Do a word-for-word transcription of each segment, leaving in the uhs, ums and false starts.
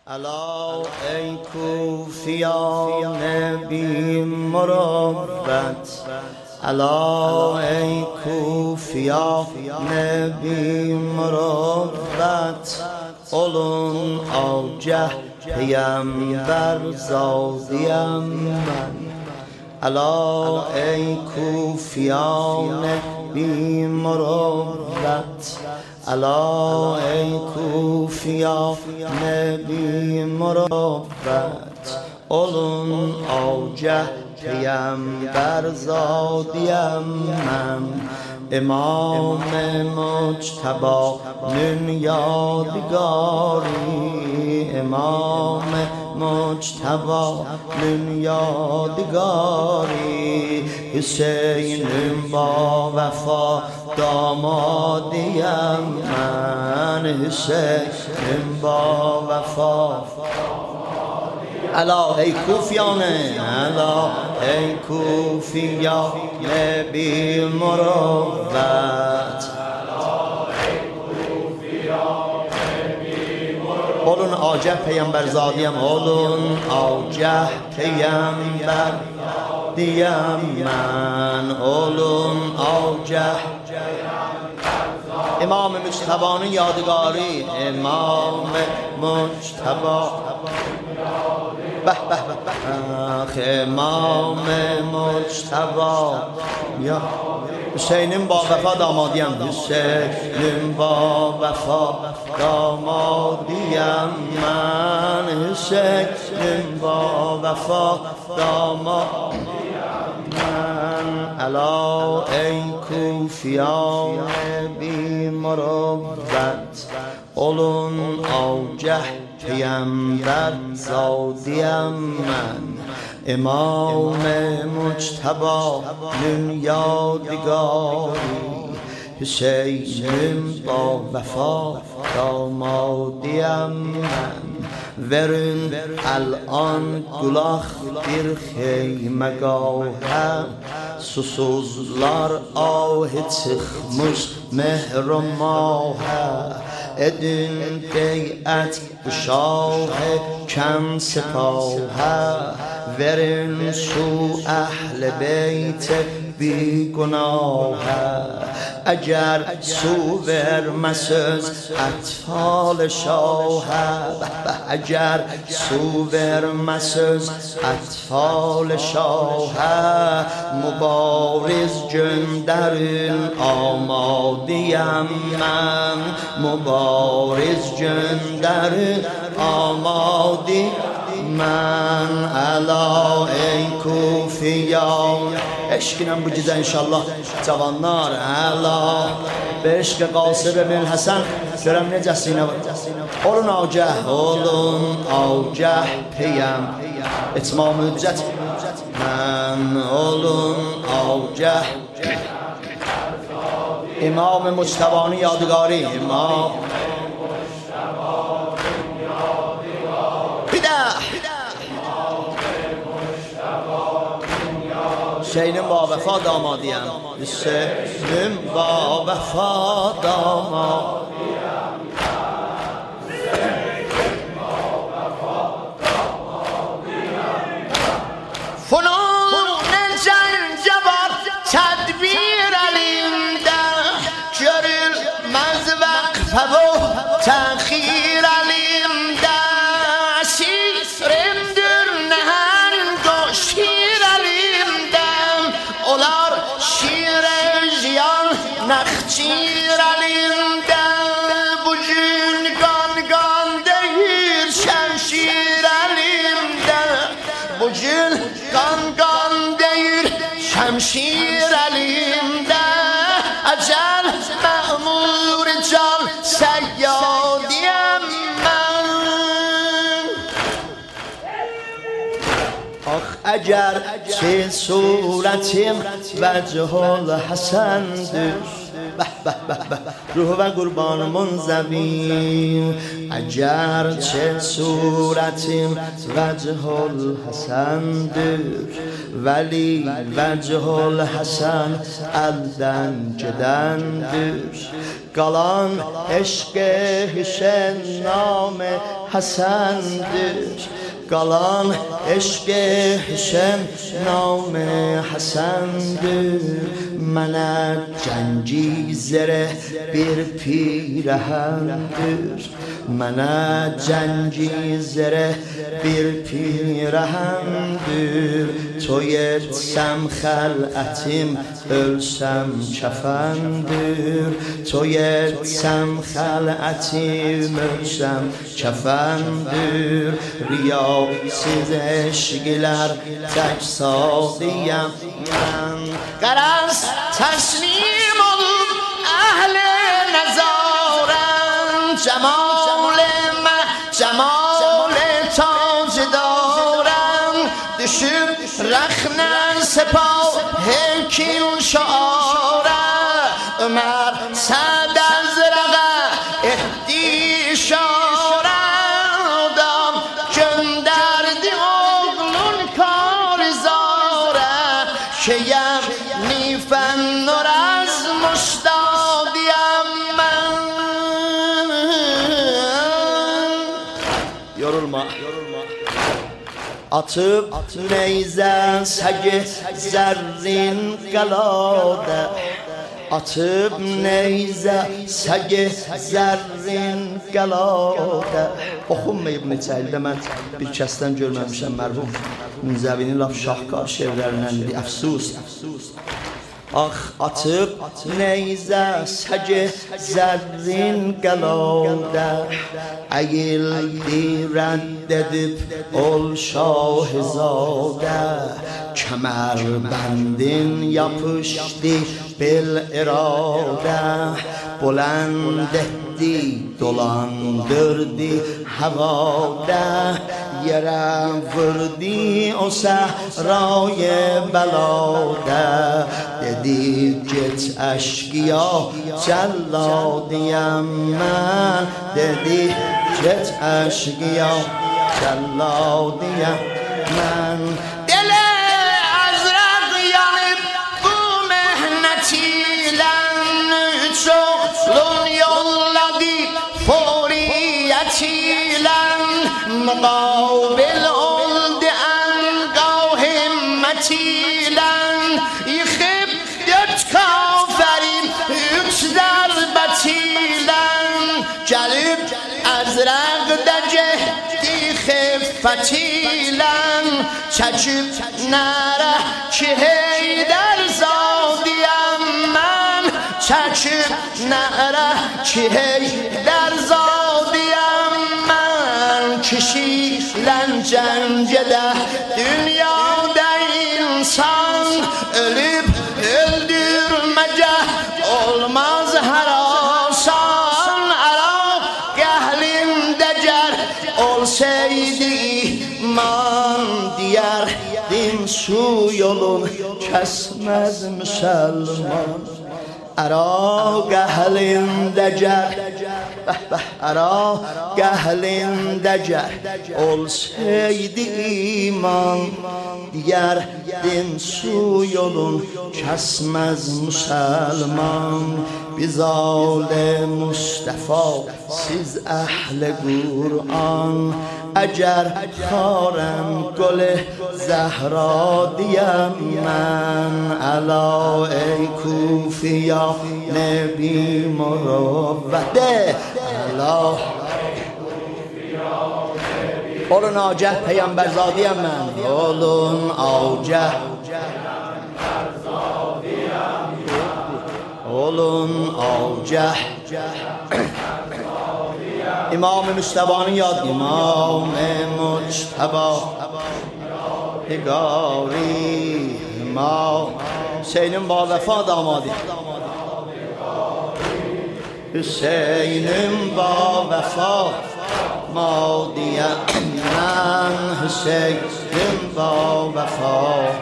الا ای کوفیان بی مروت، الا ای کوفیان بی مروت، olun آجه پیمبر زادیم من. الا ای کوفیان بی مروت، الا ای کوفیان بی مروت، olun آجه پیمبر زادیم من. امام مجتبی نون یادگاری، امام مجتبی نون یادگاری، حسین با وفا دامادیم من، حسین با وفا. الا ای کوفیانه، الا ای کوفیان بی مروت، olun آجه پیمبر زادیم، olun آجه پیمبر دیم من، olun آجه. امام مجتبی یادگاری، امام مجتبی به به به، امام مجتبی یا حسینم با وفا دامادیم، حسینم با وفا دامادیم من، حسینم با وفا دامادیم من. الا ای کوفیان بی مروت، olun آجه پیمبر زادیم من. امام مجتبی نون یادگاری، حسینم با وفا دامادیم من. Verin الان gulak bir xeymegahə, susuzlar ahı çıxmış mehrumahə. Edin beyət bu şahı kəm sepahə, verin su əhl-i beyt bi günahə. اگر سو verməsiz ətfal şahə، اگر سو verməsiz ətfal şahə، mübariz göndərin amadiyəm mən، mübariz göndərin amadiyəm mən. Əla ey kufiyan. Eşkinem bu gecə inşallah cavanlar, əla be eşq Qasım ibn Həsən görəm necəsinə var. Olun ağah, olun ağah peyəm etmam hüccət mən, olun ağah. İmam Mujtebani yadgari, imam Hüseynim با وفا دامادیم، حسینم با وفا دامادیم، فنون زنجبار تدبیر الیمده، görülmez vakfe و تأخیر elimde، şiirimdir nehend و şiir elimde، olar şiir ziyan nakçir elimde. Bugün kan kan değil şemşir elimde, bugün kan kan değil şemşir elimde. Ecel memur can seyyadiyem ben. Ah eğer ki suretim vecihul hasendir، به به به به روح و قربان منزویم. اگر چه صورتیم وجه الحسنdir، ولی وجه الحسن elden gidendir. Qalan eşq Hüseyn nam Həsəndir. Qalan eşq Hüseyn nam Həsəndir. Mənə cəngizlərə bir pirəhəndir. Mənə cəngizlərə bir pirəhəndir. Toy etsəm xələtim, ölsəm kəfəndir. Toy etsəm xələtim, ölsəm kəfəndir. Riyasız eşqlər tək sadiyəm mən. Qaraz təslim olub əhl-i nəzarəm. Cəmal mən, cəmal tac darəm. Düşüb rəxnən sepah heykil şaarə. Ömər səd az rəqə etdi işarə. Adam göndərdi oğlun karizarə. Şeyəm nifənnur az müştadiyəm mən. Yorulma, yorulma. Atıp neyze səgi zərrin qələdə. Atıp neyze səgi zərrin qələdə. Oxunmayıb neçə ildə mən bir kəsdən görməmişəm mərhum Munzəvinin laf şahkar şevlərindəndir. Əfsus, əfsus. Ax atıp neyze səgi zərrin qələdə. Əyildi rədd edib ol şahizadə. Kəmərbəndin yapışdı bil iradə. Bulənd etdi dolandırdı havada. Yerə vurdi o səhray bəlada. Dedi get əşqiya cəlladiyəm mən. Dedi get əşqiya cəlladiyəm mən. Deli azraq yanıb bu mehnət ilə. Çoxluğun yolladı furiyyət ilə. Muqabil oldu ənqav himmət ilə. Yıxıb dört kafərin üç dərbət ilə. Gəlib əzrəqdə cehdi xiffət ilə. Çəkib nərə ki Heydər zadiyəm mən. Çəkib nərə ki Heydər zadiyəm mən. Kişilən cəngədə dünyada insan. Ölüb öldürməcə olmaz hər asan. Əra qəhlində gər olsaydı iman. Diyərdim şu yolun kəsməz müsəlman. Əra qəhlində gər, bəh bəh, əra qəhlində gər olsaydı iman. Diyərdim şu yolun kəsməz müsəlman. Biz alə Mustafa, siz əhl-i Qur'an. Əgər xarəm gül zəhra diyəm mən. Əla ey kufiya nəbi murabbədə. Əla olun agah peyğəmbərzadiyəm mən. Olun agah olun agah. İmam-ı Müstəbanın yad İmam-ı Müstəba Higari İmam Hüseynin ba vəfa damadı. Hüseynin ba vəfa madiyəm mən. Hüseynin ba vəfa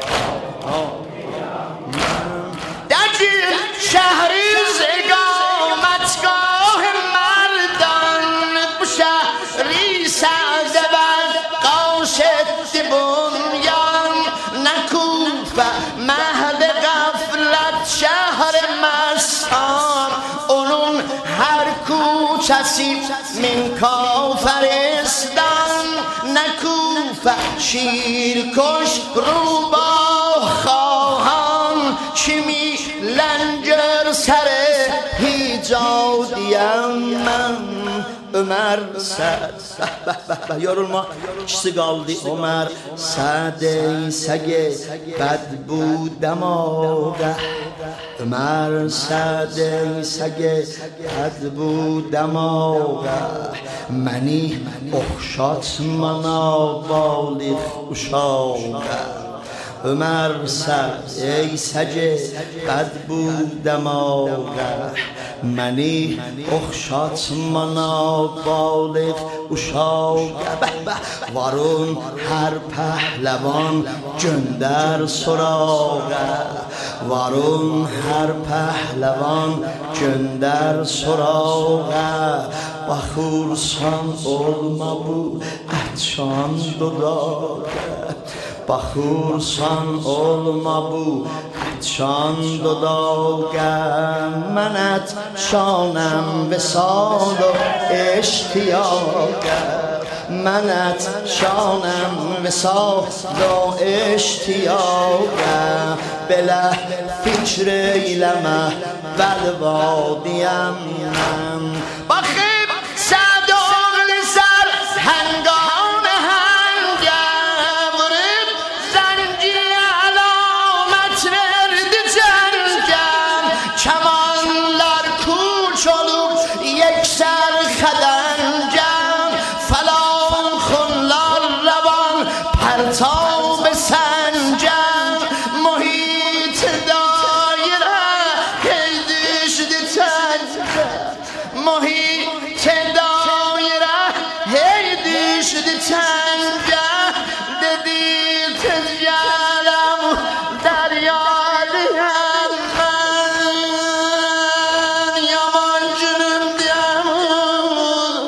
Dəcil şəhri iqamətgah mərdan. Bu şəhri səzəvər qaşetdi bunyan. Nə Kufə məhd qəflət şəhri məstan. Onun کسی من کافرستان نکوفه شیر کش رو با خواهان چمی لنجر سر هیجادیم من Ömer Sa'd yorulma kişi kaldı Ömer Sa'd sage bad bu damaga Ömer Sa'd sage bad bu damaga mani oxşatmana baliq uşağa Ömer Sa'd ey sage bad bu damaga منی اخشات منا بالغ اشاق وارون هر پهلوان جندر سراغه وارون هر پهلوان جندر سراغه و خورسان olma bu اتشان دوداغه بخورسان olma bu اتشان دوداغه منت شانم وصال و اشتیاقه منت شانم وصال و اشتیاقه بله فکر ایلمه بلوادیم من بخیب سدان سر هنگان هنگم ورد زنجی علامت ورد جنگم کمانlar کوچ olup یک سر خدنجم فلان خونlar روان پرتاب سنجم محیط دایره هی düştü تنجم محیط دایره هی düştü تنجم dedi tezgahım deryalıyım ben yamancının diyemem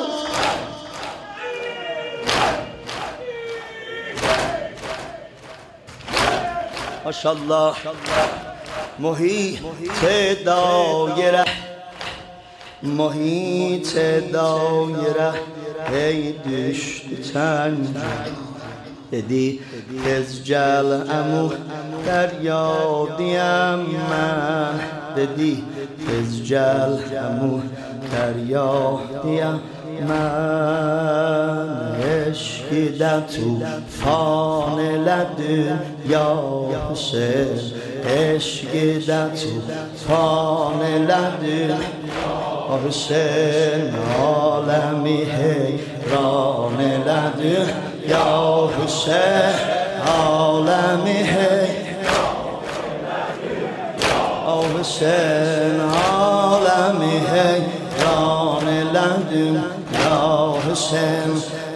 Maşallah محیط دایره محیط دایره هی düştü تنجم dedi tez gel amu دریا diyem من dedi tez gel amu دریا diyem من عشقی در طوفان لدنیا حسین عشقی در طوفان لدنیا حسین عالمی حیران لدنیا حسین عالمی حیران حسین عالمی حیران لدنیا حسین